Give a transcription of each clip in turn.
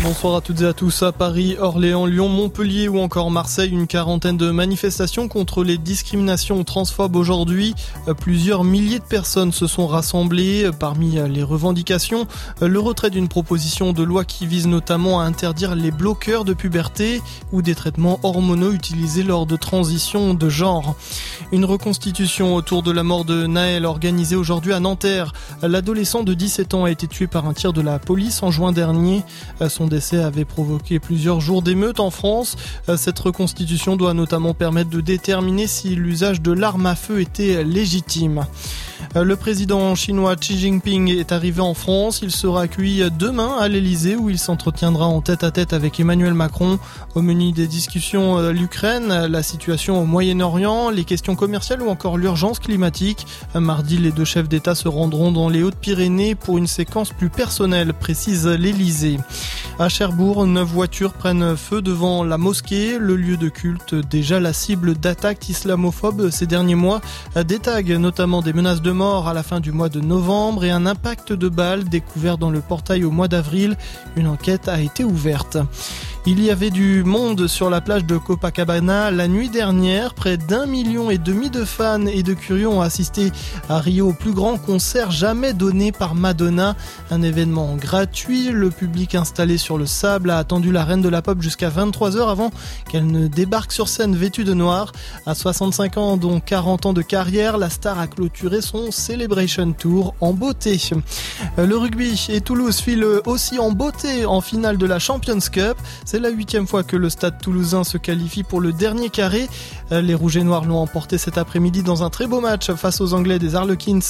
Bonsoir à toutes et à tous. À Paris, Orléans, Lyon, Montpellier ou encore Marseille, une quarantaine de manifestations contre les discriminations transphobes aujourd'hui. Plusieurs milliers de personnes se sont rassemblées. Parmi les revendications, le retrait d'une proposition de loi qui vise notamment à interdire les bloqueurs de puberté ou des traitements hormonaux utilisés lors de transitions de genre. Une reconstitution autour de la mort de Naël organisée aujourd'hui à Nanterre. L'adolescent de 17 ans a été tué par un tir de la police en juin dernier. Son décès avait provoqué plusieurs jours d'émeutes en France. Cette reconstitution doit notamment permettre de déterminer si l'usage de l'arme à feu était légitime. Le président chinois Xi Jinping est arrivé en France. Il sera accueilli demain à l'Elysée où il s'entretiendra en tête-à-tête avec Emmanuel Macron. Au menu des discussions, l'Ukraine, la situation au Moyen-Orient, les questions commerciales ou encore l'urgence climatique. Mardi, les deux chefs d'État se rendront dans les Hautes-Pyrénées pour une séquence plus personnelle, précise l'Elysée. À Cherbourg, 9 voitures prennent feu devant la mosquée, le lieu de culte déjà la cible d'attaques islamophobes ces derniers mois. Des tags, notamment des menaces de mort à la fin du mois de novembre et un impact de balles découvert dans le portail au mois d'avril. Une enquête a été ouverte. Il y avait du monde sur la plage de Copacabana la nuit dernière. Près d'1,5 million de fans et de curieux ont assisté à Rio au plus grand concert jamais donné par Madonna. Un événement gratuit. Le public installé sur le sable a attendu la reine de la pop jusqu'à 23h avant qu'elle ne débarque sur scène vêtue de noir. À 65 ans, dont 40 ans de carrière, la star a clôturé son Celebration Tour en beauté. Le rugby et Toulouse file aussi en beauté en finale de la Champions Cup. C'est la 8e fois que le stade toulousain se qualifie pour le dernier carré. Les Rouges et Noirs l'ont emporté cet après-midi dans un très beau match face aux Anglais des Harlequins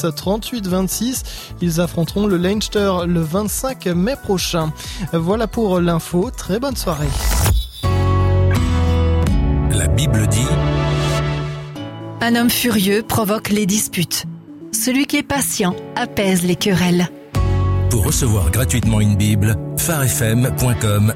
38-26. Ils affronteront le Leinster le 25 mai prochain. Voilà pour l'info. Très bonne soirée. La Bible dit: un homme furieux provoque les disputes. Celui qui est patient apaise les querelles. Pour recevoir gratuitement une Bible, pharefm.com/Bible.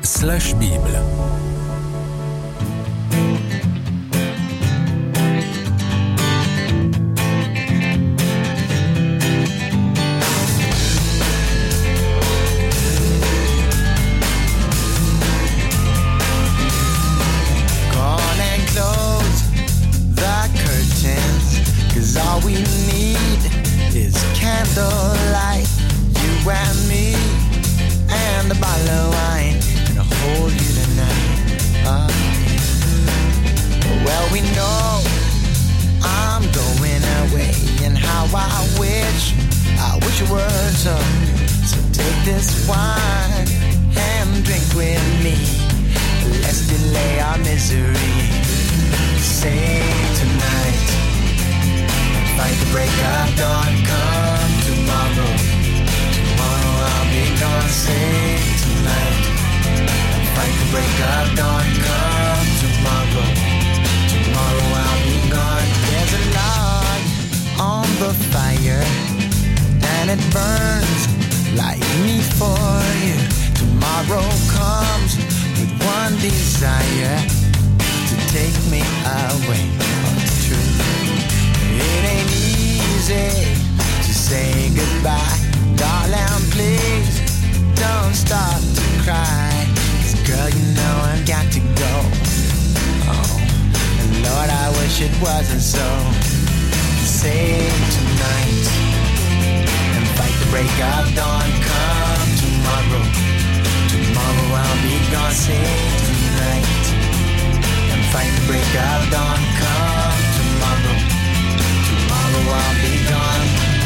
All we need is candlelight, you and me, and a bottle of wine, and I'll hold you tonight. Well, we know I'm going away, and how I wish it were so. So take this wine and drink with me. Let's delay our misery. Say tonight. Fight the break of dawn, come tomorrow. Tomorrow I'll be gone, say tonight. Fight the break of dawn, come tomorrow. Tomorrow I'll be gone. There's a log on the fire, and it burns like me for you. Tomorrow comes with one desire, to take me away. Oh, it's true. It ain't easy to say goodbye. Darling, please don't start to cry. 'Cause girl, you know I've got to go. Oh, and Lord, I wish it wasn't so. Save tonight and fight the break of dawn. Come tomorrow. Tomorrow I'll be gone. Save tonight and fight the break of dawn. Come tomorrow. Tomorrow I'll be gone.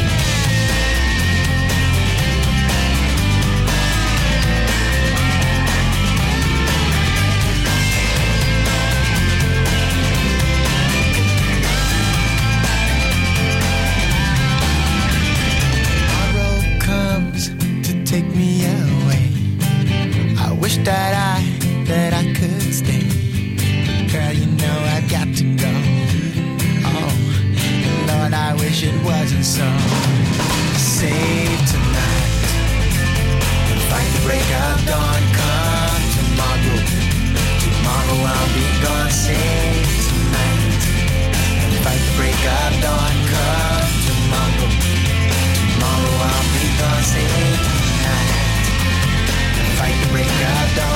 Tomorrow comes to take me away. I wish that I could stay. Girl, you know I've got to go. Lord, I wish it wasn't so. Save tonight and fight the break of dawn. Come tomorrow. Tomorrow I'll be gone. Save tonight and fight the break of dawn. Come tomorrow. Tomorrow I'll be gone. Save tonight and fight the break of dawn.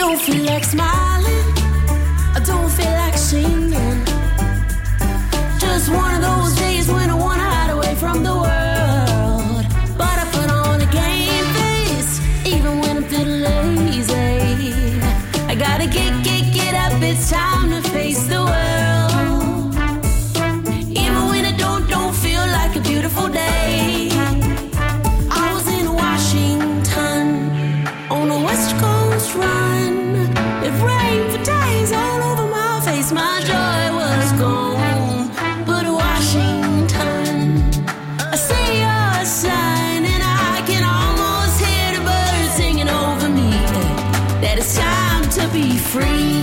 don't feel like smiling, I don't feel like singing. Just one of those days when I wanna hide away from the world. But I put on a game face, even when I'm feeling lazy. I gotta get up, it's time to face the world. Even when it don't feel like a beautiful day. I was in Washington on the West Coast run. It rained for days all over my face, my joy was gone. But Washington, I see your sign and I can almost hear the birds singing over me. That it's time to be free.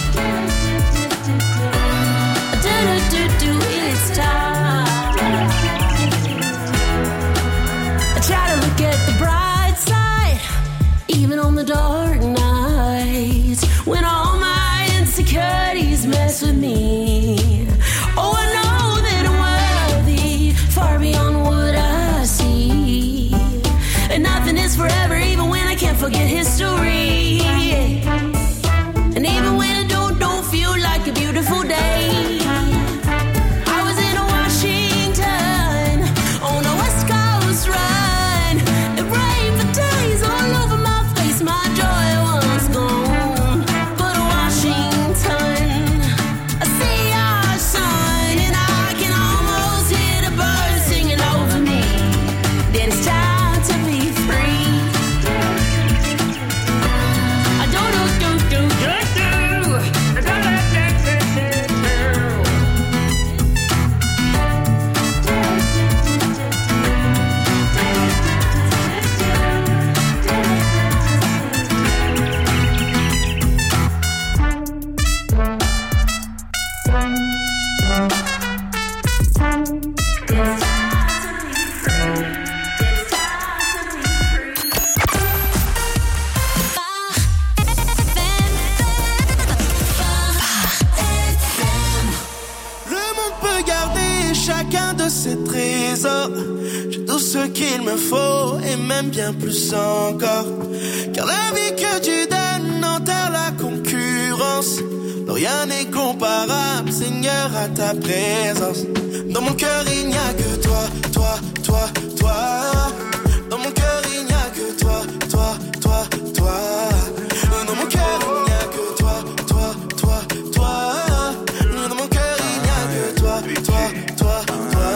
It's time. I try to look at the bright side, even on the dark nights, when all my insecurities mess with me. Oh, I know that I'm worthy, far beyond what I see. And nothing is forever, even when I can't forget history. And even when it don't feel like a beautiful day. I was in Washington on a West Coast run. It rained for days all over my face, my joy was gone. But Washington, I see our sun and I can almost hear the birds singing over me. That it's time to be free. I don't do. Qu'il me faut et même bien plus encore, car la vie que tu donnes enterre la concurrence. Rien n'est comparable, Seigneur, à ta présence. Dans mon cœur il n'y a que toi, toi, toi, toi. Dans mon cœur il n'y a que toi, toi, toi, toi. Dans mon cœur il n'y a que toi, toi, toi, toi. Dans mon cœur il n'y a que toi, toi, toi, toi.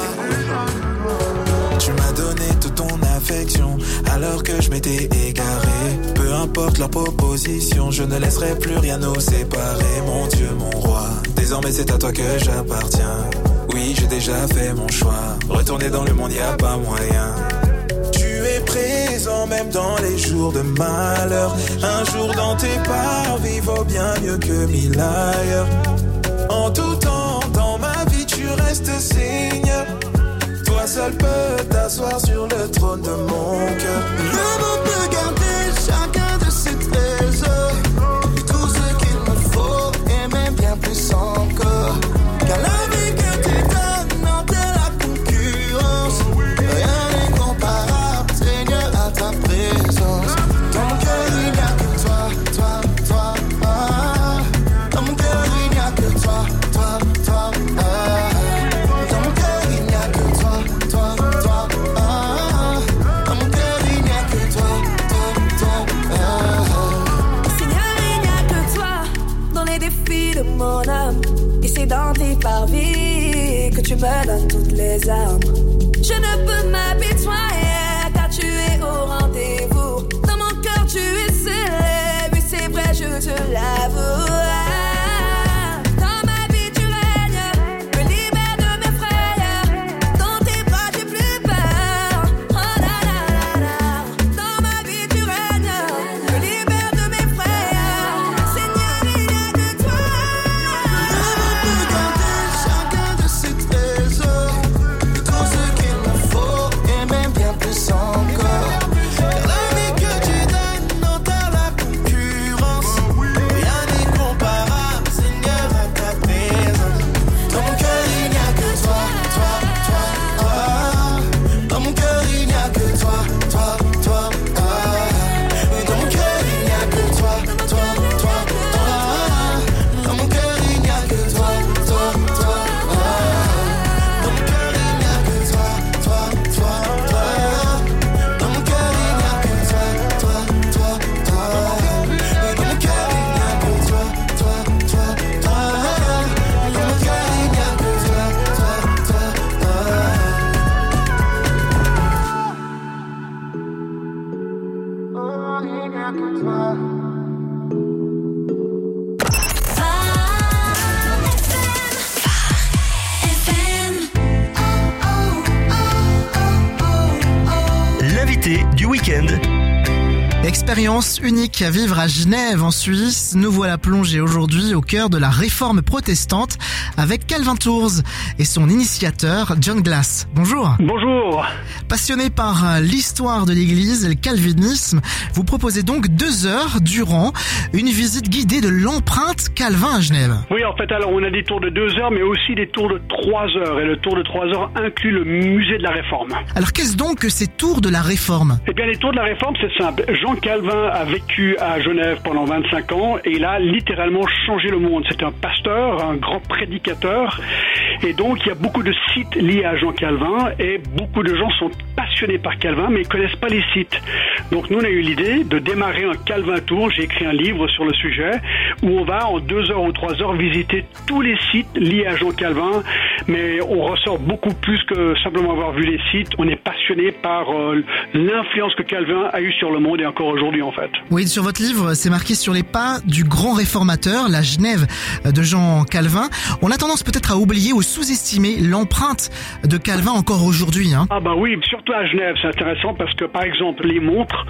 Tu m'as donné toute ton affection alors que je m'étais égaré. Peu importe leur proposition, je ne laisserai plus rien nous séparer. Mon Dieu, mon roi, désormais c'est à toi que j'appartiens. Oui, j'ai déjà fait mon choix. Retourner dans le monde, y a pas moyen. Tu es présent même dans les jours de malheur. Un jour dans tes parvis vaut bien mieux que 1000 ailleurs. En tout temps, dans ma vie, tu restes Seigneur. Toi seul peux t'asseoir sur le trône de mon cœur. Le monde peut garder chacun de ses trésors, et tout ce qu'il me faut, et même bien plus encore. Car la vie que tu donnes enterre la concurrence. Rien n'est comparable, Seigneur, à ta présence. Dans mon cœur il n'y a que toi, toi, toi, ah. Dans mon cœur il n'y a que toi, toi, toi, ah. Dans mon cœur il n'y a que toi, toi, toi, ah. Dans mon cœur il n'y a que toi, toi, toi, ah. Seigneur, il n'y a que toi dans les défis de mon âme. Et c'est dans tes parvis que tu me donnes toutes les armes. Je ne peux m'habituer car tu es au rendez-vous. Dans mon cœur tu es scellé, oui c'est vrai je te l'avoue. Dans ma vie tu règnes, me libère de mes frayeurs. Dans tes bras j'ai plus peur. Oh la la la la. Dans ma vie tu règnes, me libère de mes frayeurs. Seigneur, il n'y a que toi. Le monde peut garder chacun de ses trésors, et tout ce qu'il me faut, et même bien plus encore. Car la vie que tu donnes enterre la concurrence. Rien n'est comparable. week-end. Expérience unique à vivre à Genève en Suisse. Nous voilà plongés aujourd'hui au cœur de la réforme protestante avec Calvin Tours et son initiateur John Glass. Bonjour. Bonjour. Passionné par l'histoire de l'Église et le calvinisme, vous proposez donc 2 heures durant une visite guidée de l'empreinte Calvin à Genève. Oui, en fait, alors on a des tours de 2 heures, mais aussi des tours de 3 heures. Et le tour de 3 heures inclut le musée de la Réforme. Alors qu'est-ce donc que ces tours de la Réforme ? Eh bien, les tours de la Réforme, c'est simple. Jean Calvin a vécu à Genève pendant 25 ans et il a littéralement changé le monde. C'est un pasteur, un grand prédicateur. Et donc, il y a beaucoup de sites liés à Jean Calvin et beaucoup de gens sont passionnés par Calvin, mais ils connaissent pas les sites. Donc, nous, on a eu l'idée de démarrer un Calvin Tour. J'ai écrit un livre sur le sujet où on va en 2 heures ou 3 heures visiter tous les sites liés à Jean Calvin. Mais on ressort beaucoup plus que simplement avoir vu les sites. On est passionné par l'influence que Calvin a eue sur le monde et encore aujourd'hui, en fait. Oui, sur votre livre, c'est marqué sur les pas du grand réformateur, la Genève de Jean Calvin. On a tendance peut-être à oublier ou sous-estimer l'empreinte de Calvin encore aujourd'hui. Ah bah oui, surtout à Genève, c'est intéressant parce que par exemple les montres,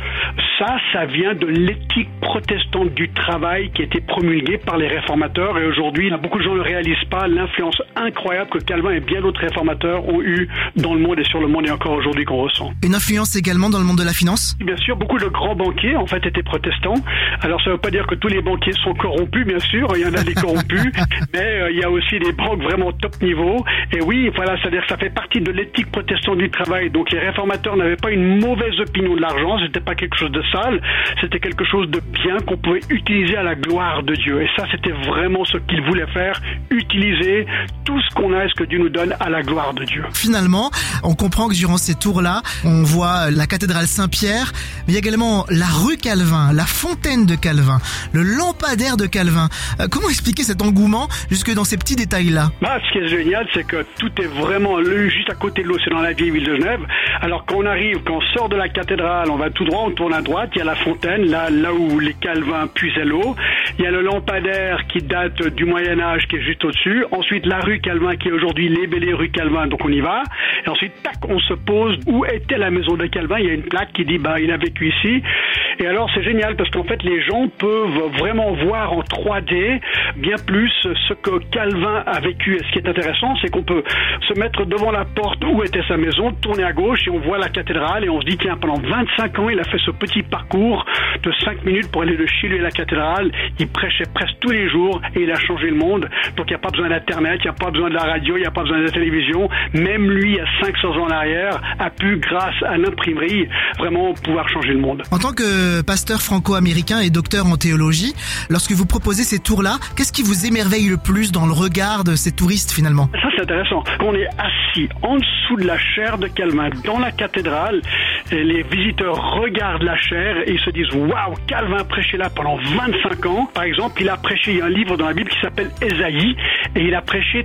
ça vient de l'éthique protestante du travail qui a été promulguée par les réformateurs et aujourd'hui, beaucoup de gens ne réalisent pas l'influence incroyable que Calvin et bien d'autres réformateurs ont eu dans le monde et sur le monde et encore aujourd'hui qu'on ressent. Une influence également dans le monde de la finance ? Bien sûr, beaucoup de grands banquiers en fait étaient protestants. Alors ça ne veut pas dire que tous les banquiers sont corrompus, bien sûr, il y en a des corrompus, mais il y a aussi des banques vraiment top niveau. Et oui, voilà, c'est-à-dire que ça fait partie de l'éthique protestante du travail. Donc les réformateurs n'avaient pas une mauvaise opinion de l'argent, c'était pas quelque chose de sale, c'était quelque chose de bien qu'on pouvait utiliser à la gloire de Dieu. Et ça, c'était vraiment ce qu'ils voulaient faire, utiliser tout ce qu'on a et ce que Dieu nous donne à la gloire de Dieu. Finalement, on comprend que durant ces tours-là, on voit la cathédrale Saint-Pierre, mais il y a également la rue Calvin, la fontaine de Calvin, le lampadaire de Calvin. Comment expliquer cet engouement jusque dans ces petits détails-là ? Ce qui est génial, c'est que tout est vraiment juste à côté de l'eau, c'est dans la vieille ville de Genève. Alors quand on sort de la cathédrale, on va tout droit, on tourne à droite, il y a la fontaine, là où les Calvins puisaient l'eau. Il y a le lampadaire qui date du Moyen-Âge qui est juste au-dessus. Ensuite, la rue Calvin qui est aujourd'hui libellée rue Calvin, donc on y va. Et ensuite, tac, on se pose où était la maison de Calvin. Il y a une plaque qui dit, il a vécu ici. Et alors, c'est génial parce qu'en fait, les gens peuvent vraiment voir en 3D bien plus ce que Calvin a vécu. Et ce qui est intéressant, c'est qu'on peut se mettre devant la porte où était sa maison, tourner à gauche et on voit la cathédrale et on se dit, tiens, pendant 25 ans, il a fait ce petit parcours de 5 minutes pour aller de chez lui à la cathédrale. Il prêchait presque tous les jours et il a changé le monde. Donc, il n'y a pas besoin d'Internet, il n'y a pas besoin de la radio, il n'y a pas besoin de la télévision. Même lui, à 500 ans en arrière, a pu, grâce à l'imprimerie, vraiment pouvoir changer le monde. En tant que pasteur franco-américain et docteur en théologie, lorsque vous proposez ces tours-là, qu'est-ce qui vous émerveille le plus dans le regard de ces touristes finalement ? Ça, c'est intéressant. Quand on est assis en dessous de la chaire de Calvin, dans la cathédrale, les visiteurs regardent la chaire et ils se disent « Waouh, Calvin a prêché là pendant 25 ans. » Par exemple, il a prêché, il y a un livre dans la Bible qui s'appelle Ésaïe et il a prêché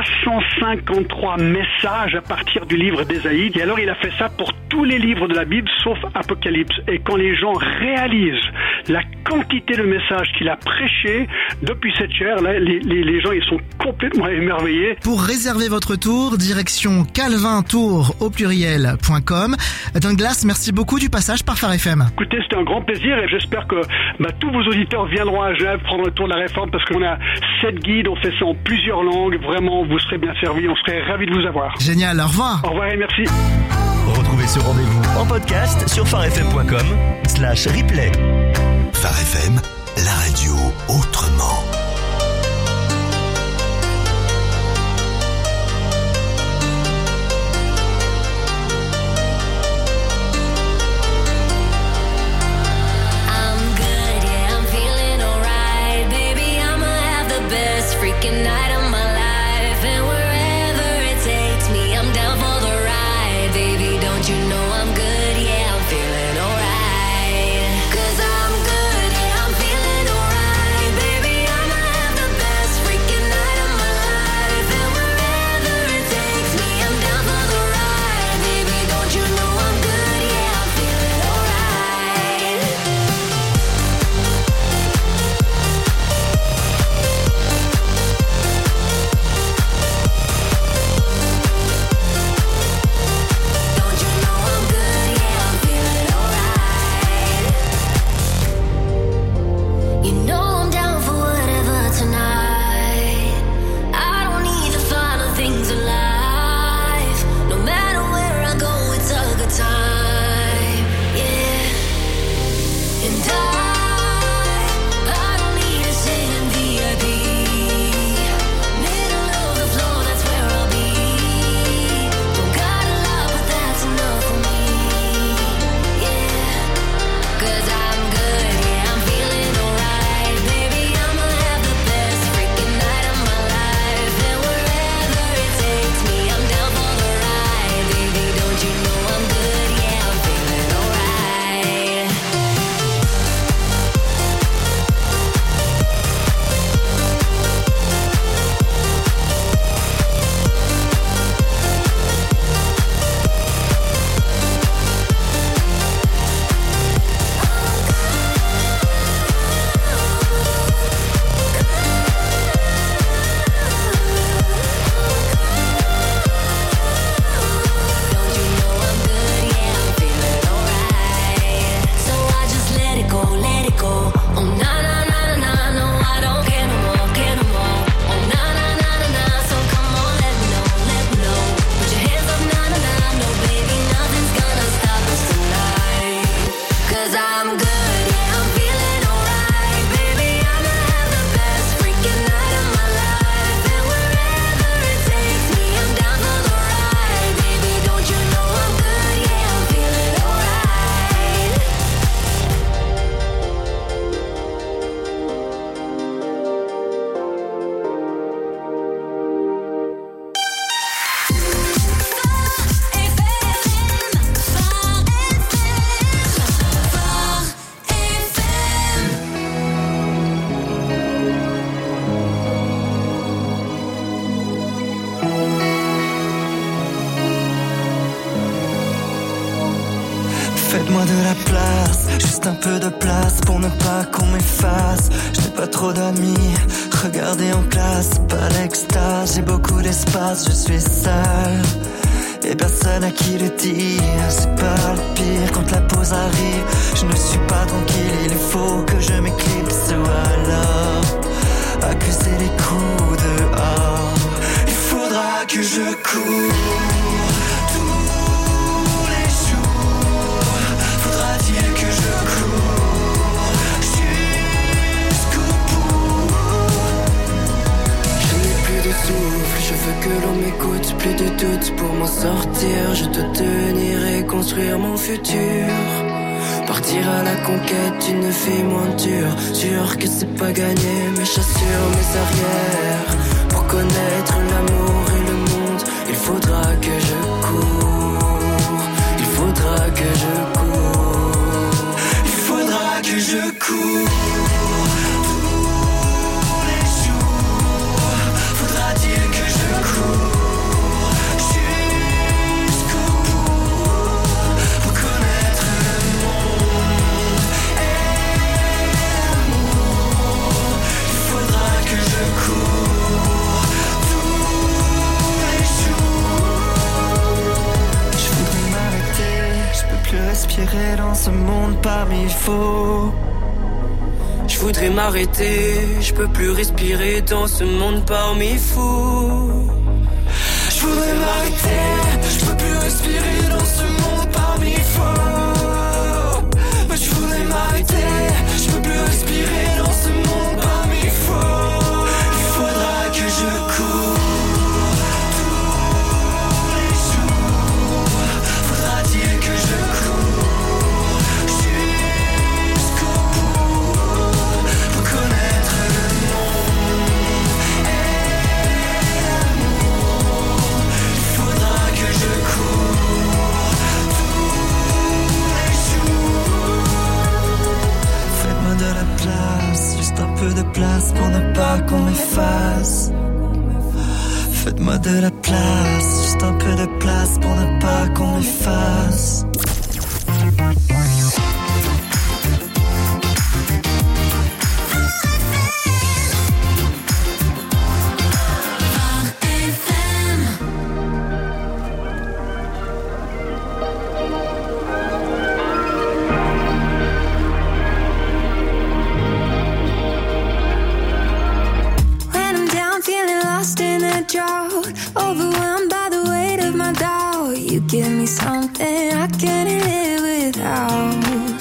353 messages à partir du livre d'Ésaïe. Et alors, il a fait ça pour tous les livres de la Bible sauf Apocalypse. Et quand les gens réalisent la quantité de messages qu'il a prêché depuis cette chaire, là, les gens ils sont complètement émerveillés. Pour réserver votre tour, direction calvintour au pluriel.com. John Glass, merci beaucoup du passage par Phare FM. Écoutez, c'était un grand plaisir et j'espère que tous vos auditeurs viendront à Genève prendre le tour de la Réforme parce qu'on a 7 guides, on fait ça en plusieurs langues. Vraiment, vous serez bien servis, on serait ravis de vous avoir. Génial, au revoir. Au revoir et merci. Retrouvez ce rendez-vous en podcast sur pharefm.com/replay. Phare FM, la radio autrement. Freaking night of my life, and wherever it takes me, I'm down for the ride, baby. Don't you know I'm good? Yeah, I'm feeling alright. 'Cause I'm good, yeah, I'm feeling alright, baby. I'm Faites-moi de la place, juste un peu de place pour ne pas qu'on m'efface. Je n'ai pas trop d'amis, regardez en classe, pas l'extase. J'ai beaucoup d'espace, je suis sale et personne à qui le dire. C'est pas le pire quand la pause arrive. Je ne suis pas tranquille, il faut que je m'éclipse ou alors accuser les coups dehors. Il faudra que je cours tous les jours. Faudra-t-il que je cours jusqu'au bout. Je n'ai plus de souffle, je veux que l'on m'écoute. Plus de doute pour m'en sortir. Je dois tenir et construire mon futur. Partir à la conquête d'une vie moins dure. Sûr que c'est pas gagné, mes chassures, mes arrières. Pour connaître l'amour et le monde, il faudra que je cours. Il faudra que je cours. Il faudra que je cours tous les jours. Faudra-t-il que je cours jusqu'au bout pour connaître le monde et l'amour. Il faudra que je cours tous les jours. Je voudrais m'arrêter, je peux plus respirer dans ce monde parmi faux. Je voudrais m'arrêter, je peux plus respirer dans ce monde parmi fous. Je voudrais m'arrêter, je peux plus respirer dans ce monde parmi faux. Mais je voudrais m'arrêter, je peux plus respirer dans ce monde parmi faux. Il faudra que je cours tous les jours. Faudra-t-il que je cours jusqu'au bout pour connaître le monde et l'amour. Il faudra que je cours tous les jours. Faites-moi de la place, juste un peu de place pour ne pas qu'on m'efface. Faites-moi de la place, juste un peu de place pour ne pas qu'on m'efface. When I'm down, feeling lost in the drought, overwhelmed by the weight of my doubt, you give me something I can't live without.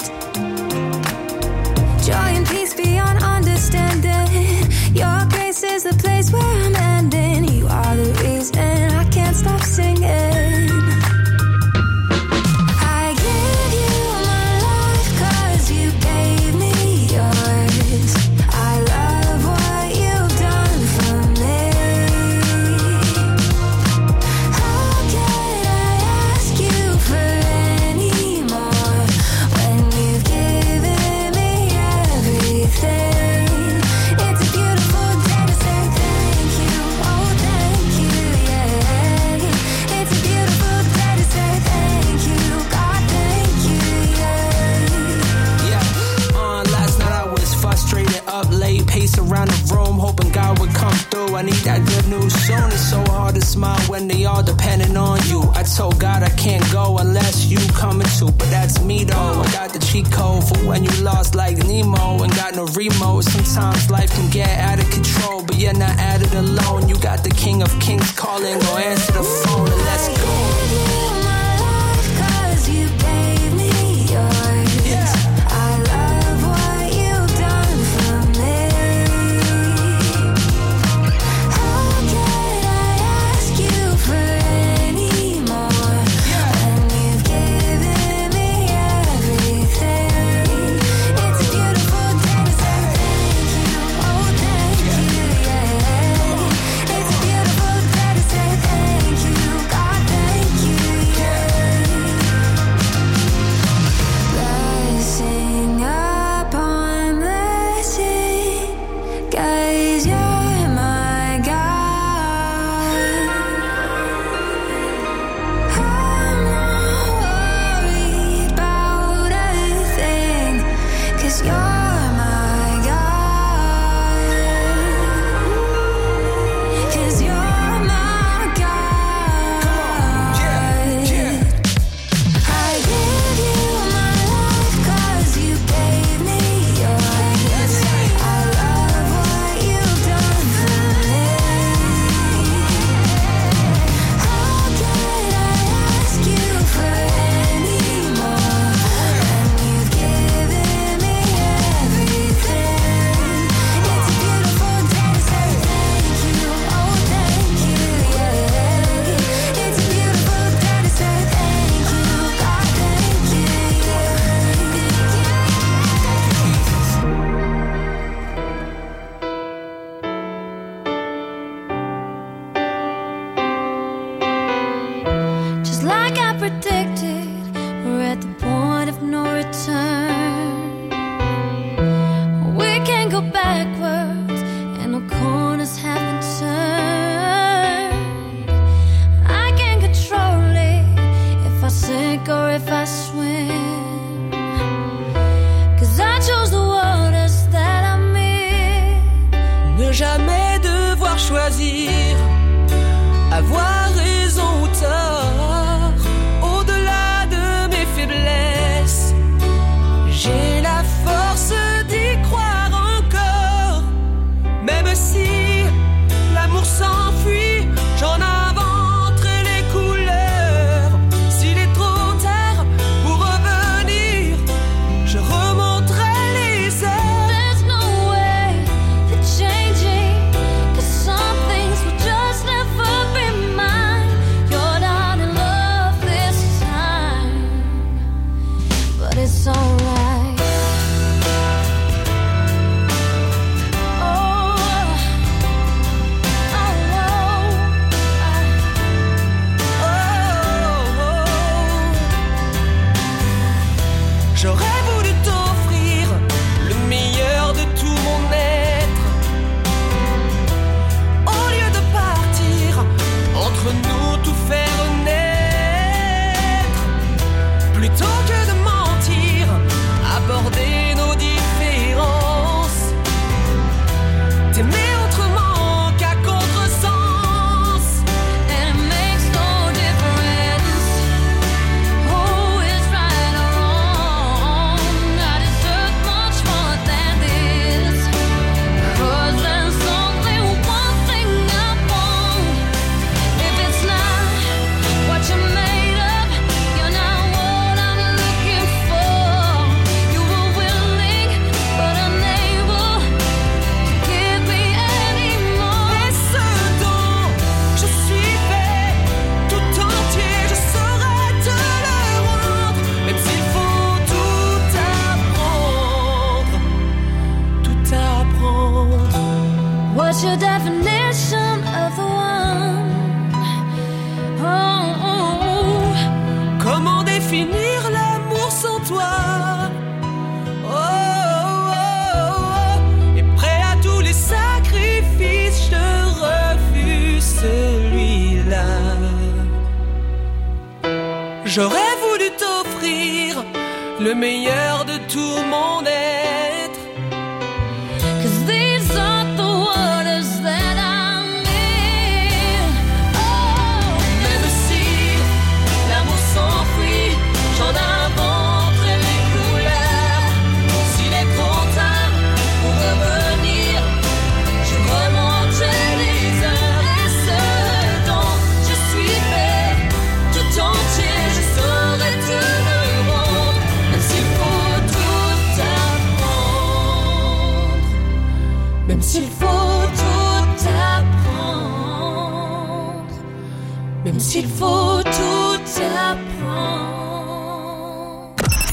Joy and peace beyond understanding. Your grace is the place where I'm ending. You are the reason I can't stop singing. I give you my life 'cause you gave me yours. I love what you've done for me. How can I ask you for any more when you've given me everything? It's a beautiful day to say thank you. Oh, thank you, yeah. It's a beautiful day to say thank you. God, thank you, yeah. Yeah, last night I was frustrated, up late, pace around the room, hoping God would come through. I need that good news soon. It's so hard to smile when they all depending on you. I told God I can't go unless you coming too, but that's me though. I got the cheat code for when you lost like Nemo and got no remote. Sometimes life can get out of control, but you're not at it alone. You got the King of Kings calling, go answer the phone and let's go. Give you my life 'cause you gave me yours. Yeah. I love what you've done for me. How can I ask you for any more when you've given me everything? It's a beautiful day to say thank you. Oh, thank you, yeah. It's a beautiful day to say thank you. J'aurais voulu t'offrir le meilleur de tout mon être. 'Cause these are the waters that I'm in. Oh, même si l'amour s'enfuit, j'en inventerai les couleurs. S'il est trop tard pour revenir, je remonterai les heures. Et ce dont je suis fait tout entier, je saurai tout le rendre. Même s'il faut tout apprendre, même s'il faut tout apprendre, même s'il faut tout apprendre.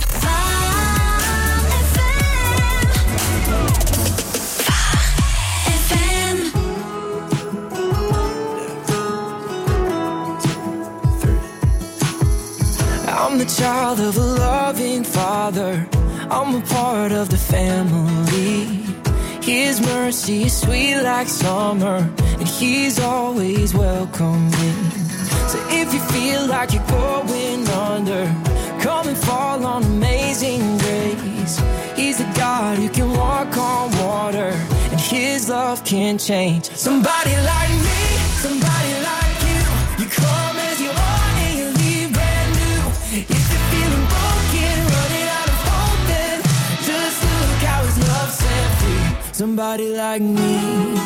I'm the child of a loving father. I'm a part of the family. His mercy is sweet like summer, and He's always welcoming. So if you feel like you're going under, come and fall on Amazing Grace. He's the God who can walk on water, and His love can change. Somebody like me, somebody like you. You come as you are and you leave brand new. If you're feeling broken, running out of hope, then just look how His love set free. Somebody like me.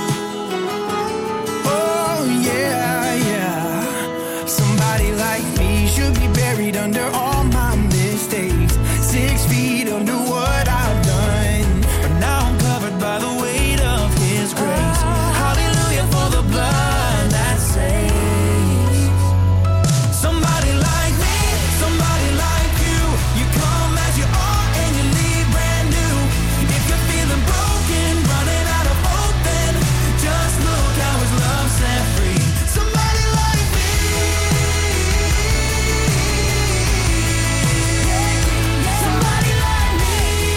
Oh yeah, yeah. Somebody like me should be buried under all my mistakes. 6 feet under what I've done, but now I'm covered by the weight of His grace. Hallelujah for the blood that saves. Somebody like me, somebody like you. You come as you are and you leave brand new. If you're feeling broken, running out of hope, then just look how His love set free. Somebody like me. Somebody like me.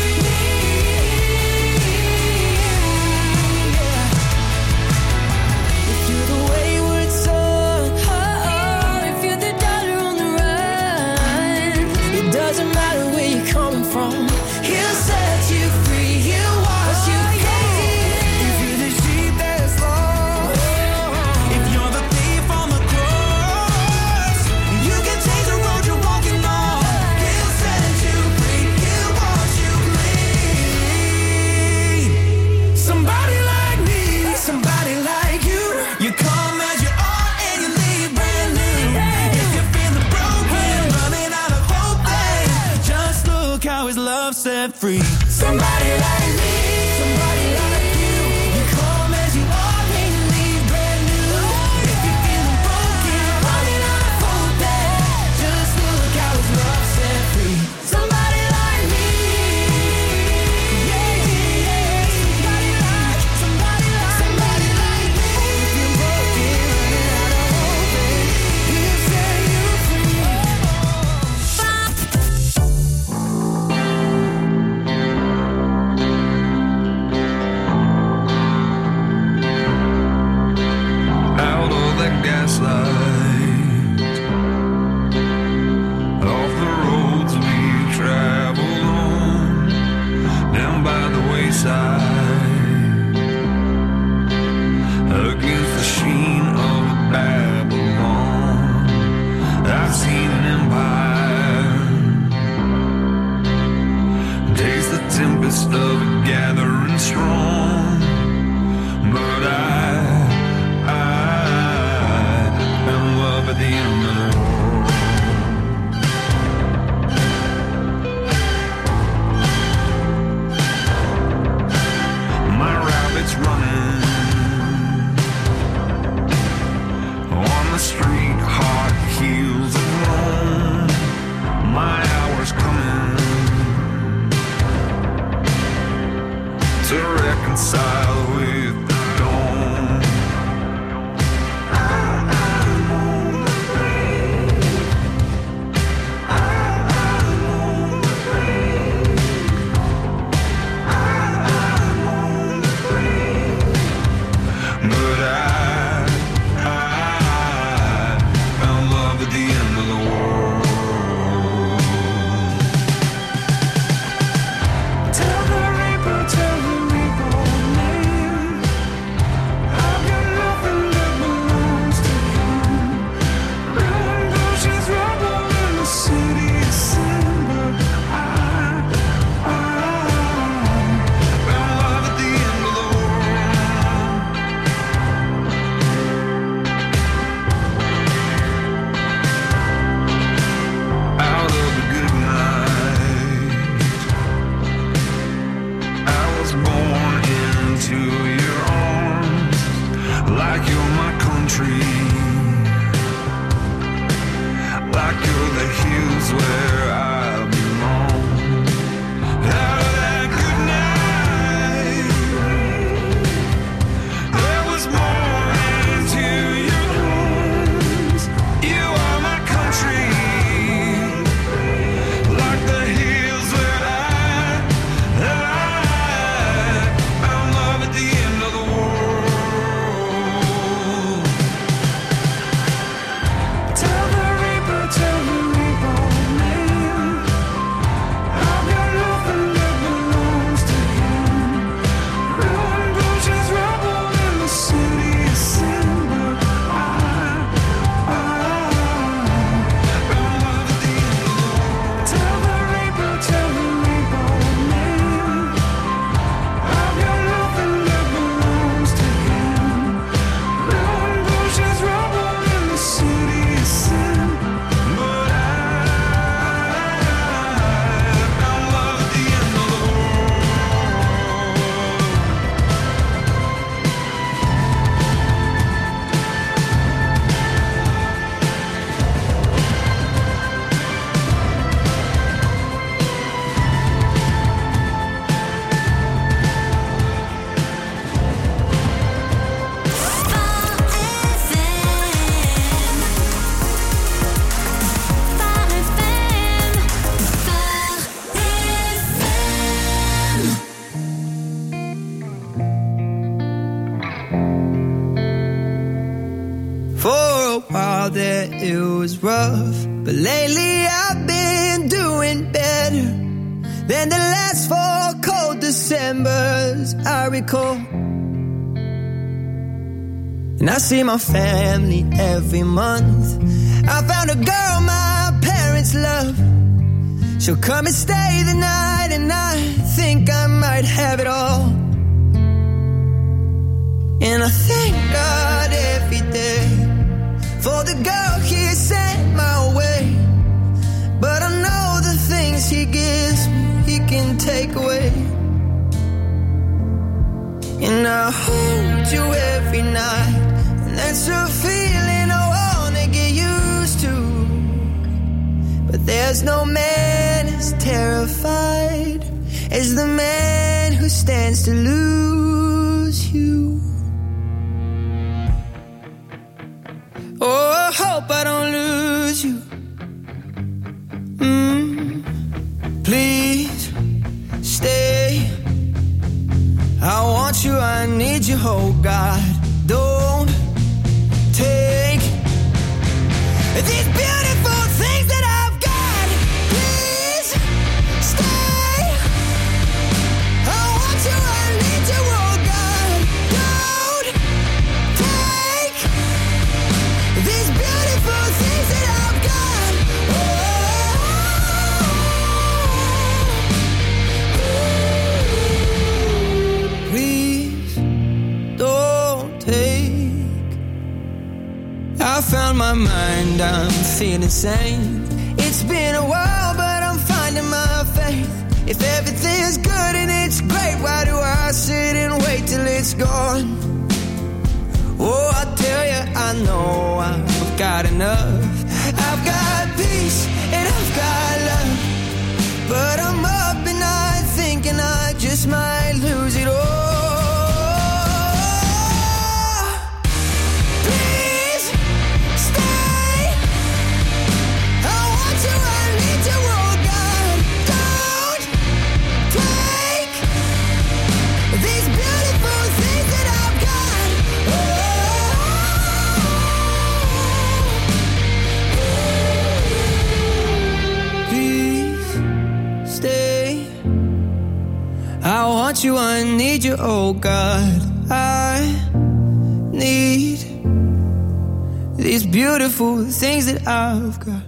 If you're the wayward son, if you're the daughter on the run, it doesn't matter where you're coming from. He'll set you free, He'll wash you clean. If you're the sheep that's lost, if you're the thief on the cross, you can change the road you're walking on. He'll set you free, He'll wash you clean. Somebody like me, somebody like you. You come as you are and you leave brand new. If you're feeling broken, running out of hope, then just look how His love set free. Somebody like me, somebody like you. You come as you are and you leave brand new. If you're feeling broken, running out of hope, then just look how His love set free. Somebody like me, yeah, yeah, yeah. Somebody like me. If you're broken, running out of hope, then He'll set you free. Out of that gaslight, off the roads we traveled on, down by the wayside, against the sheen of Babylon. I've seen an empire taste the tempest of it gathering strong, but I am love at the end of the world. My rabbit's running on the street, hot heels of Rome. My hour's coming to reconcile with the dawn. I'm on the bridge. the hills where I belong. Out of that good night, there was more into your wounds. You are my country, like the hills where I found love at the end of the world. Tell the reaper, man, I've got nothing that belongs to him. Ruined bridges, rubble in the city of sin, but I found love at the end of the world. Tell the reaper, man, I've got nothing that belongs to him. Ruined bridges, rubble in the city of sin, but I found love at the end of the world. For a while there it was rough, but lately I've been doing better than the last 4 cold Decembers I recall. And I see my family every month. I found a girl my parents love. She'll come and stay the night, and I think I might have it all. And I thank God every day for the girl he sent my way. But I know the things he gives me, he can take away. And I hold you every night, and that's a feeling I wanna get used to. But there's no man as terrified as the man who stands to lose you. Oh, I hope I don't lose you. Please stay. I want you, I need you, oh God. Don't take these beautiful things that I've got. Please stay. I want you, I need you, oh God. Don't take these beautiful things that I've got. Please don't take. I found my mind, I'm feeling sane. It's been a while, but I'm finding my faith. If everything's good and it's great, why do I sit and wait till it's gone? Oh, I tell you, I know I've got enough. I've got peace and I've got love, but I'm up at night thinking I just might lose it all. Please stay. I want you, I need you, oh God. Don't take these beautiful things that I've got. Please stay. I want you, I need you, oh God. I need these beautiful things that I've got.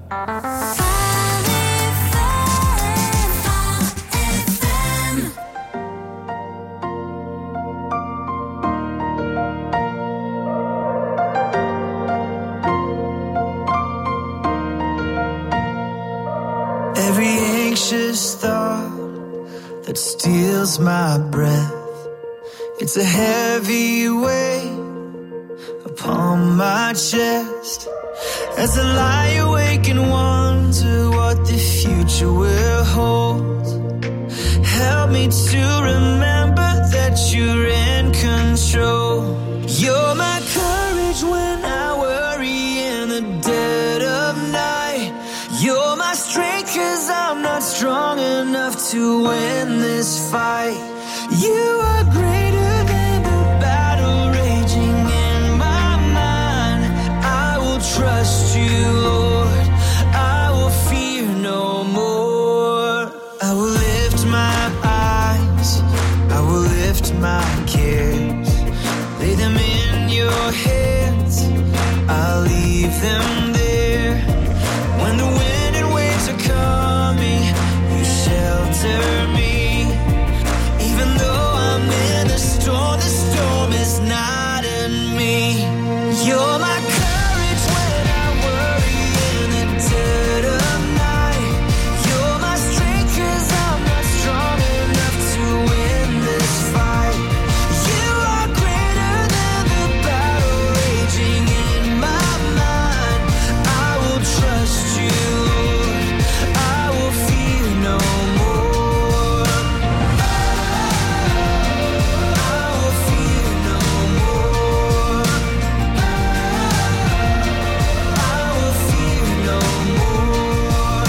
Every anxious thought that steals my breath, it's a heavy weight upon my chest. As I lie awake and wonder wonder what the future will hold. Help me to remember that you're in control. You're my courage when I worry in the dead of night. You're my strength 'cause I'm not strong enough to win this fight. You are greater than the battle raging in my mind. I will trust you, Lord. I will fear no more. I will lift my eyes. I will lift my cares. Lay them in your hands. I'll leave them there. When the wind and waves are coming, you shelter me. Even though I'm in the storm is not in me. You're my courage when I worry in the dead of night. You're my strength 'cause I'm not strong enough to win this fight. You are greater than the battle raging in my mind. I will trust you, Lord. I will fear no more. I will fear no more. I will fear no more.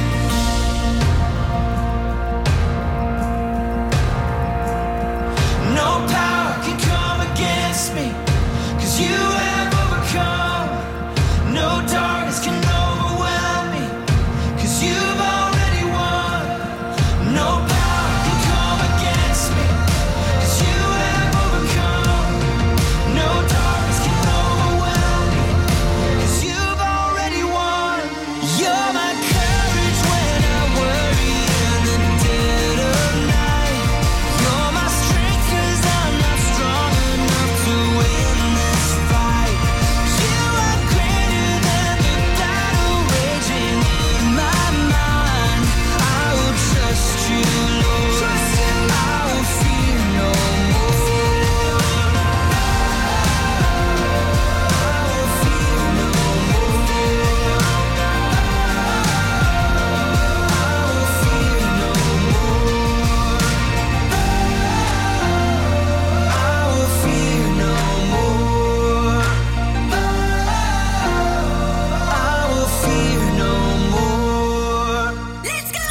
No power can come against me, 'cause you have overcome. No darkness can overwhelm me, 'cause you've already won. No power can come against me, 'cause you have overcome. No darkness can overwhelm me, 'cause you've already won. You're my courage when I worry in the dead of night. You're my strength 'cause I'm not strong enough to win this fight. You are greater than the battle raging in my mind. I will trust you, Lord. I will fear no more. I will fear no more. I will fear no more. I will fear no more. I will fear no more. Let's go!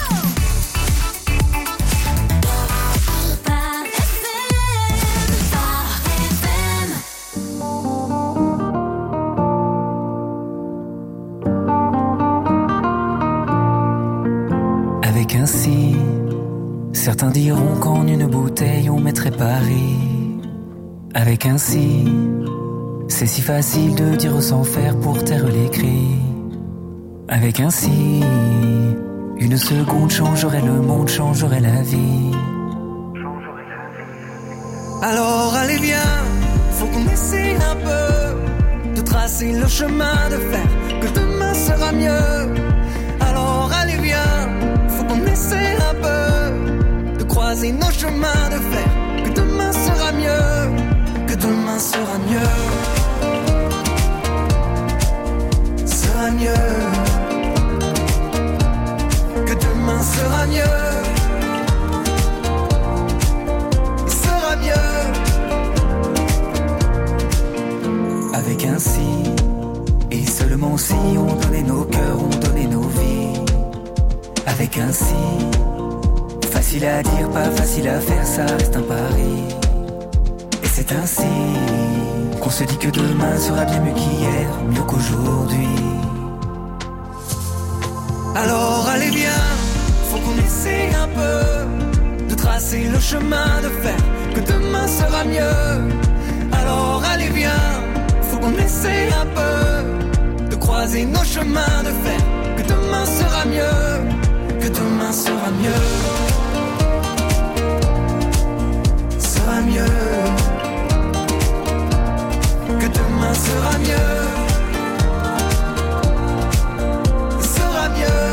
Avec un si, certains diront qu'en une bouteille on mettrait Paris. Avec un si, c'est si facile de dire sans faire pour taire les cris. Avec un si, une seconde changerait le monde, changerait la vie. Alors allez viens, faut qu'on essaie un peu de tracer le chemin, de faire que demain sera mieux. Alors allez viens, faut qu'on essaie un peu de croiser nos chemins, de faire que demain sera mieux, que demain sera mieux. Sera mieux, que demain sera mieux. Sera mieux. Avec un si, et seulement si on donnait nos cœurs, on donnait nos vies. Avec un si, facile à dire, pas facile à faire, ça reste un pari. Et c'est ainsi qu'on se dit que demain sera bien mieux qu'hier, mieux qu'aujourd'hui. Alors allez viens, faut qu'on essaie un peu de tracer le chemin, de faire que demain sera mieux. Alors allez viens, faut qu'on essaie un peu de croiser nos chemins, de faire que demain sera mieux, que demain sera mieux. Sera mieux, que demain sera mieux. Sera mieux.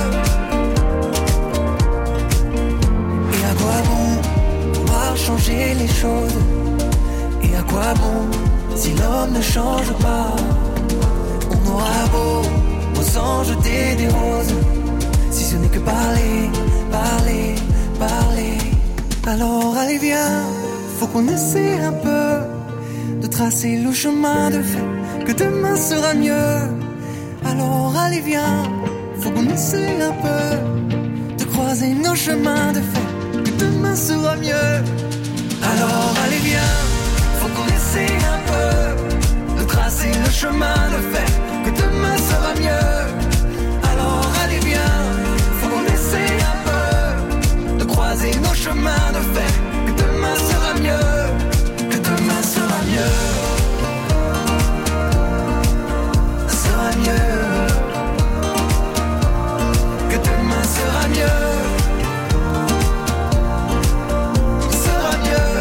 Et à quoi bon vouloir changer les choses? Et à quoi bon si l'homme ne change pas? On aura beau aux anges jeter des roses, viens, faut qu'on essaie un peu de tracer le chemin de fait, que demain sera mieux. Alors allez viens, faut qu'on essaie un peu de croiser nos chemins de fait, que demain sera mieux. Alors allez viens, faut qu'on essaie un peu de tracer le chemin de fait, que demain sera mieux. Alors allez viens, faut qu'on essaie un peu de croiser nos chemins de fait, que demain sera mieux, que demain sera mieux. Sera mieux, que demain sera mieux. Sera mieux.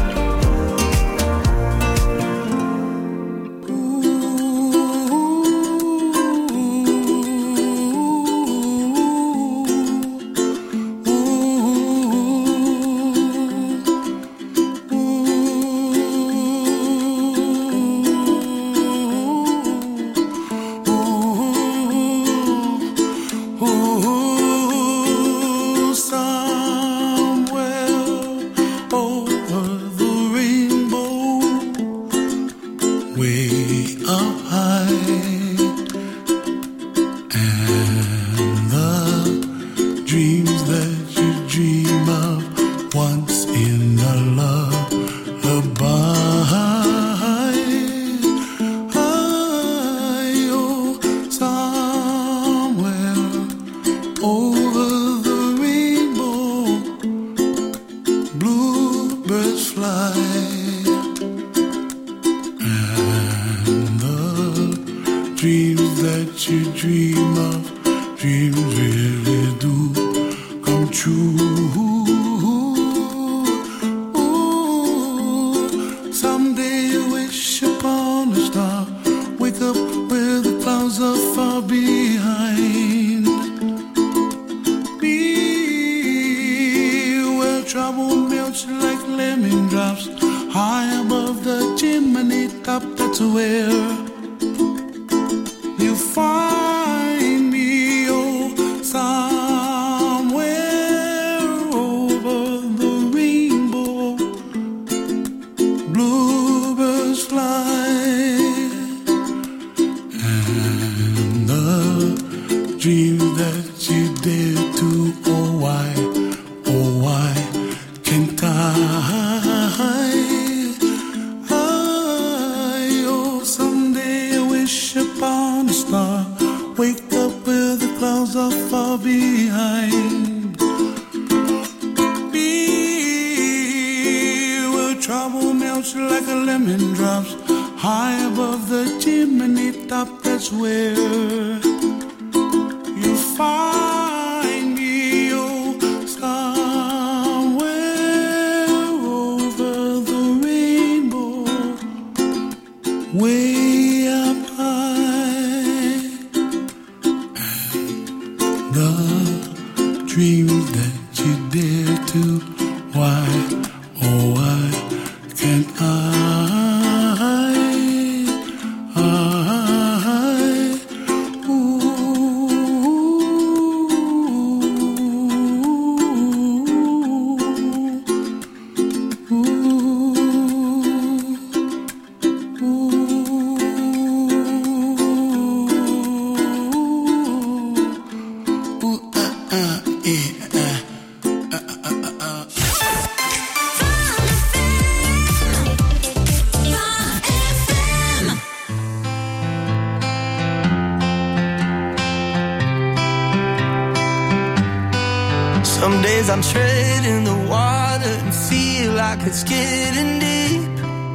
Some days I'm treading the water and feel like it's getting deep.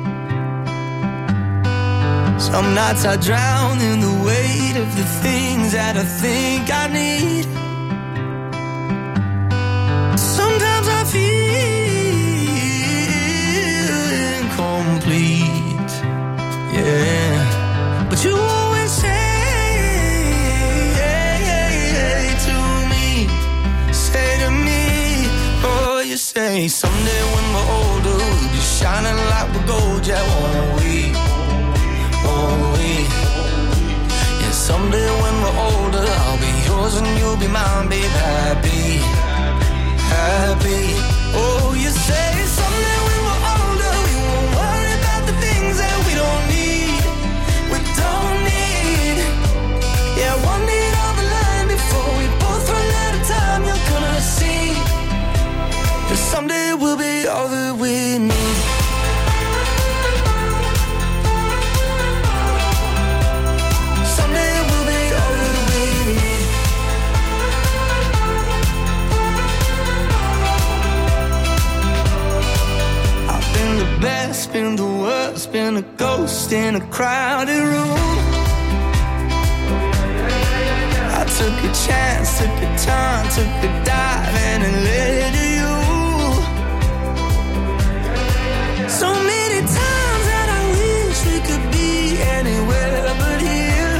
Some nights I drown in the weight of the things that I think I need. Sometimes I feel incomplete, yeah. But you always say to me, oh, you say someday when we're older we'll be shining like we're gold, yeah, won't we? Won't we? Yeah, someday when we're older I'll be yours and you'll be mine, babe, happy, happy. Oh, you say someday just been a ghost in a crowded room. I took a chance, took a turn, took a dive, and it led to you. So many times that I wish we could be anywhere but here.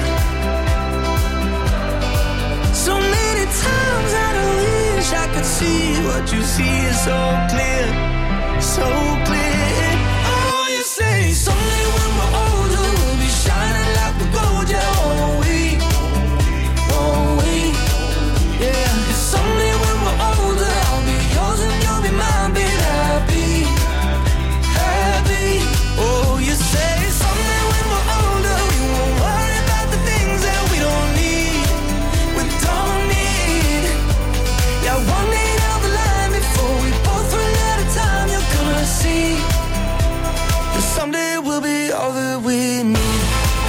So many times that I wish I could see what you see is so clear, so clear. Oh, you say someday when we're older we'll be shining like the gold, yeah, won't we? Won't we? Yeah. Someday when we're older I'll be yours and you'll be mine, be happy, happy. Oh, you say someday when we're older we won't worry about the things that we don't need, we don't need. Yeah, one day down the line before we both run out of time, you're gonna see that someday we'll be all that we need.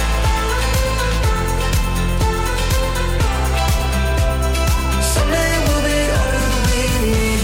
Someday we'll be all that we need.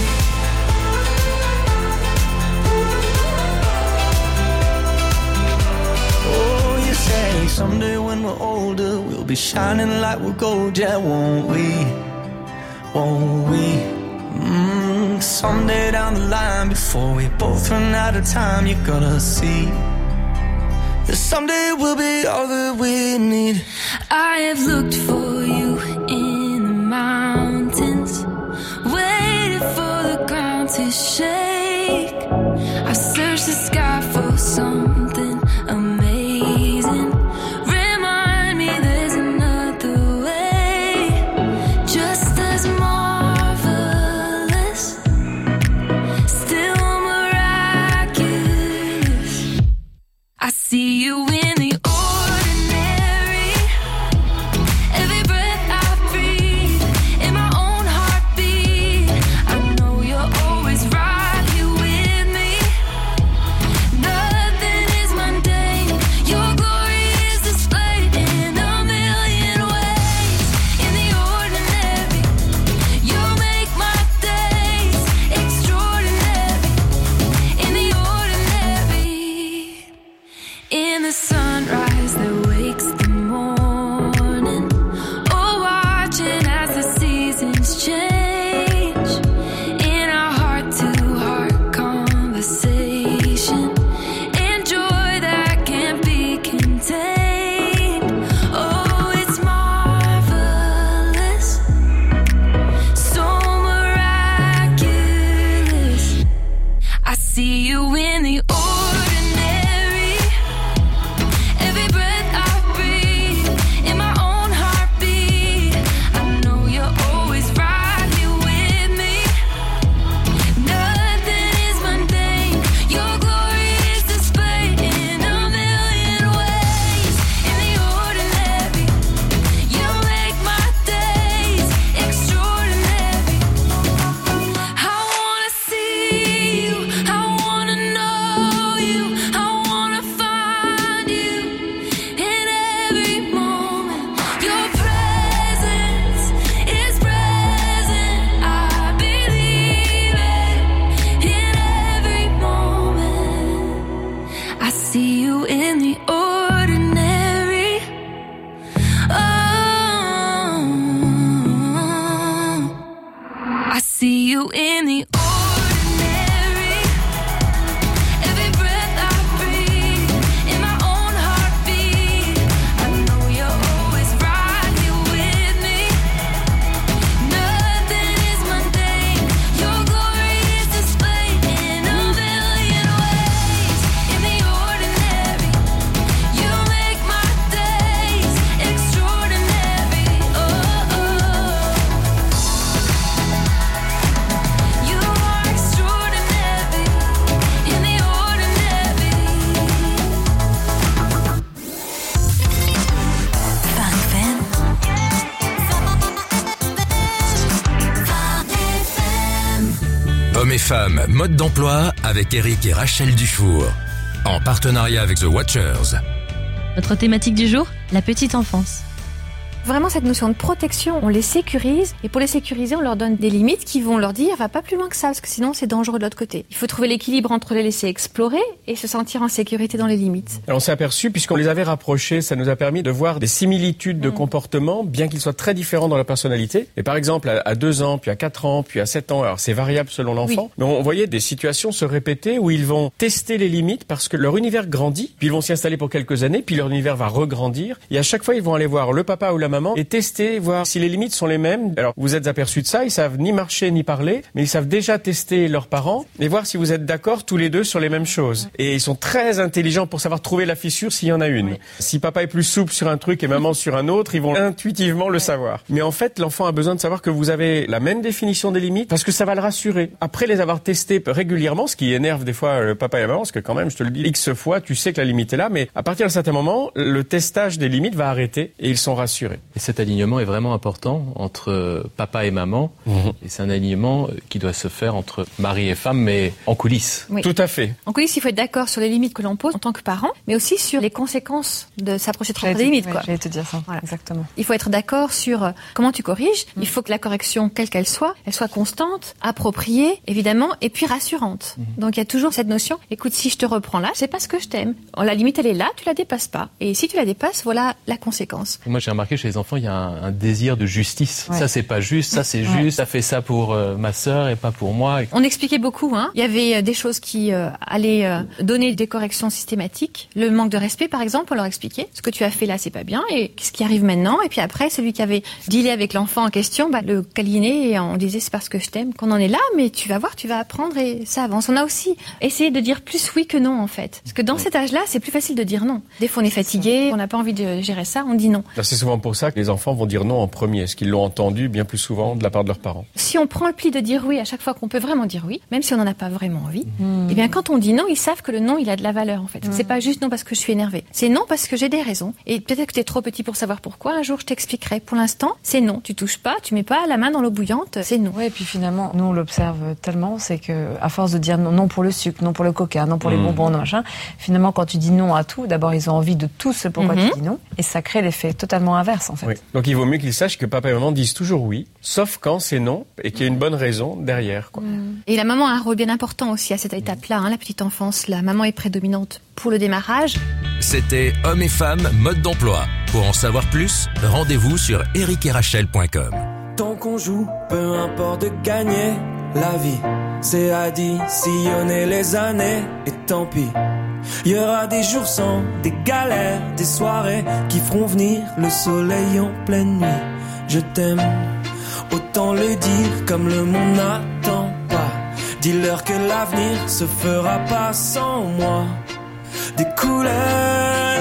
Oh, you say someday when we're older we'll be shining like we're gold, yeah, won't we? Won't we? Someday down the line before we both run out of time, you're gonna see that someday we'll be all that we need. I have looked for you in the mountains, waited for the ground to shake. I searched the sky for something amazing. Remind me there's another way, just as marvelous, still miraculous. I see you in the ordinary, every breath I breathe, in my own heartbeat. I know you're always right here with me. Nothing is mundane, your glory is displayed in a million ways. In the ordinary, you make my days extraordinary. In the ordinary, in the sunrise that wakes the morning, oh, watching as the seasons change. In our heart-to-heart conversation, and joy that can't be contained. Oh, it's marvelous, so miraculous. I see you in the ordinary, every breath I breathe, in my own heartbeat. I know you're always right here with me. Nothing is mundane, your glory is displayed in a million ways. In the ordinary, you make my days extraordinary. I wanna see you, I wanna know you, I wanna find you in every moment. Your presence is present, I believe it. In every moment, I see you in the ordinary. Oh, I see you in the ordinary, every breath I breathe, in my own heartbeat. I know you're always right here with me. Nothing is mundane, your glory is displayed in a million ways. In the ordinary, you make my days extraordinary. Oh, you are extraordinary. In the ordinary. Phare FM. Hommes et femmes, mode d'emploi avec Eric et Rachel Dufour. En partenariat avec The Watchers. Notre thématique du jour, la petite enfance. Vraiment cette notion de protection, on les sécurise et pour les sécuriser, on leur donne des limites qui vont leur dire va pas plus loin que ça parce que sinon c'est dangereux de l'autre côté. Il faut trouver l'équilibre entre les laisser explorer et se sentir en sécurité dans les limites. Alors on s'est aperçu, puisqu'on les avait rapprochés, ça nous a permis de voir des similitudes de comportement, bien qu'ils soient très différents dans la personnalité. Et par exemple, à 2 ans, puis à 4 ans, puis à 7 ans, alors c'est variable selon l'enfant, mais on voyait des situations se répéter où ils vont tester les limites parce que leur univers grandit, puis ils vont s'y installer pour quelques années, puis leur univers va regrandir. Et à chaque fois, ils vont aller voir le papa ou la maman et tester, voir si les limites sont les mêmes. Alors vous êtes aperçus de ça, ils savent ni marcher ni parler, mais ils savent déjà tester leurs parents et voir si vous êtes d'accord tous les deux sur les mêmes choses. Et ils sont très intelligents pour savoir trouver la fissure s'il y en a une. Oui. Si papa est plus souple sur un truc et maman sur un autre, ils vont intuitivement le savoir. Mais en fait, l'enfant a besoin de savoir que vous avez la même définition des limites parce que ça va le rassurer. Après les avoir testés régulièrement, ce qui énerve des fois le papa et la maman, parce que quand même, je te le dis, X fois, tu sais que la limite est là, mais à partir d'un certain moment, le testage des limites va arrêter et ils sont rassurés. Et cet alignement est vraiment important entre papa et maman. Et c'est un alignement qui doit se faire entre mari et femme, mais en coulisses. Oui. Tout à fait. En coulisses, il faut être d'accord sur les limites que l'on pose en tant que parent, mais aussi sur les conséquences de s'approcher trop des limites. Ouais, j'allais te dire ça, voilà. Exactement. Il faut être d'accord sur comment tu corriges. Il faut que la correction, quelle qu'elle soit, elle soit constante, appropriée, évidemment, et puis rassurante. Donc il y a toujours cette notion, écoute, si je te reprends là, c'est parce que je t'aime. La limite, elle est là, tu la dépasses pas. Et si tu la dépasses, voilà la conséquence. Moi, j'ai remarqué chez les enfants, il y a un désir de justice. Ouais. Ça, c'est pas juste, ça, c'est juste, ça fait ça pour ma sœur et pas pour moi. On expliquait beaucoup, hein. Il y avait des choses qui allaient donner des corrections systématiques. Le manque de respect, par exemple, on leur expliquait. Ce que tu as fait là, c'est pas bien. Et ce qui arrive maintenant. Et puis après, celui qui avait dealé avec l'enfant en question, le câlinait et on disait c'est parce que je t'aime qu'on en est là, mais tu vas voir, tu vas apprendre et ça avance. On a aussi essayé de dire plus oui que non, en fait. Parce que dans cet âge-là, c'est plus facile de dire non. Des fois, on est fatigué, on n'a pas envie de gérer ça, on dit non. C'est souvent pour ça que les enfants vont dire non en premier, parce qu'ils l'ont entendu bien plus souvent de la part de leurs parents. Si on prend le pli de dire oui à chaque fois qu'on peut vraiment dire oui, même si on n'en a pas vraiment envie, et bien quand on dit non, ils savent que le non, il a de la valeur, en fait. C'est pas juste non parce que je suis énervée. C'est non parce que j'ai des raisons. Et peut-être que t'es trop petit pour savoir pourquoi. Un jour, je t'expliquerai. Pour l'instant, c'est non. Tu touches pas, tu mets pas la main dans l'eau bouillante, c'est non. Ouais, et puis finalement, nous on l'observe tellement, c'est que à force de dire non pour le sucre, non pour le coca, non pour les bonbons, non machin, finalement quand tu dis non à tout, d'abord ils ont envie de tout ce pourquoi tu dis non, et ça crée l'effet totalement inverse en fait. Oui. Donc il vaut mieux qu'ils sachent que papa et maman disent toujours oui, sauf quand c'est non et qu'il y a une bonne raison derrière, quoi. Et la maman a un rôle bien important aussi à cette étape-là, hein, la petite enfance. La maman est prédominante pour le démarrage. C'était Hommes et Femmes Mode d'emploi. Pour en savoir plus, rendez-vous sur ericerachel.com. Tant qu'on joue, peu importe de gagner, la vie, c'est additionner les années, et tant pis. Il y aura des jours sans, des galères, des soirées qui feront venir le soleil en pleine nuit. Je t'aime, autant le dire comme le monde n'attend pas. Dis-leur que l'avenir se fera pas sans moi. Des couleurs,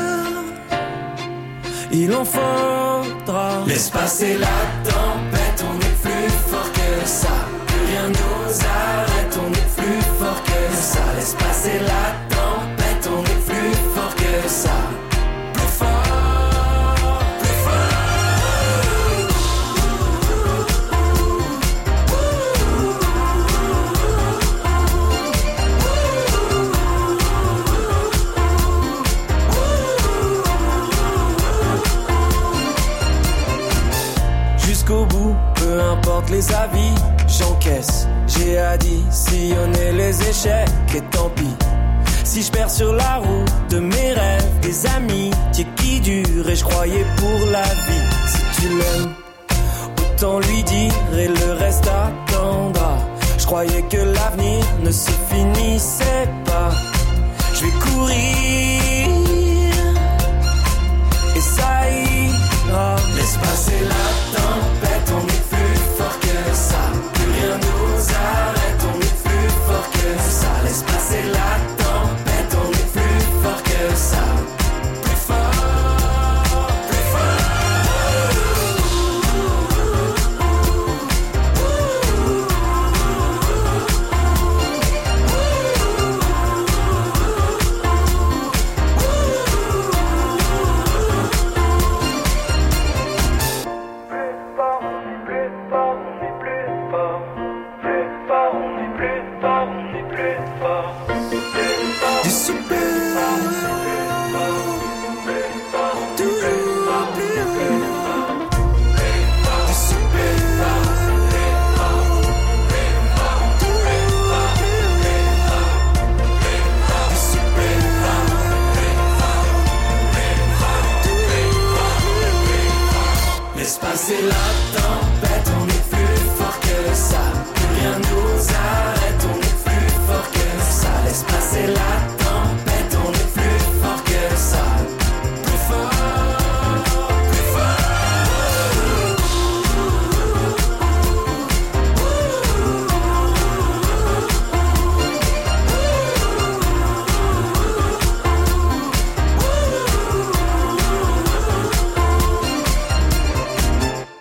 il en faudra. Laisse passer la tempête, on est plus fort que ça. Plus rien nous arrête, on est plus fort que ça. Laisse passer la tempête, on est plus fort que ça. Plus fort, plus fort. Jusqu'au bout, peu importe les avis, j'encaisse. J'ai additionné les échecs et tant pis. Si je perds sur la route de mes rêves, des amitiés qui durent et je croyais pour la vie. Si tu l'aimes, autant lui dire et le reste attendra. Je croyais que l'avenir ne se finissait pas. Je vais courir et ça ira. Laisse passer la tempête, on est plus fort que ça. Plus rien nous arrête, on est plus fort que ça. Laisse passer la tempête, on est plus fort que ça. Plus fort, plus fort. Laisse passer la tempête, on est plus fort que ça. Plus rien nous arrête, on est plus fort que ça. Laisse passer la tempête.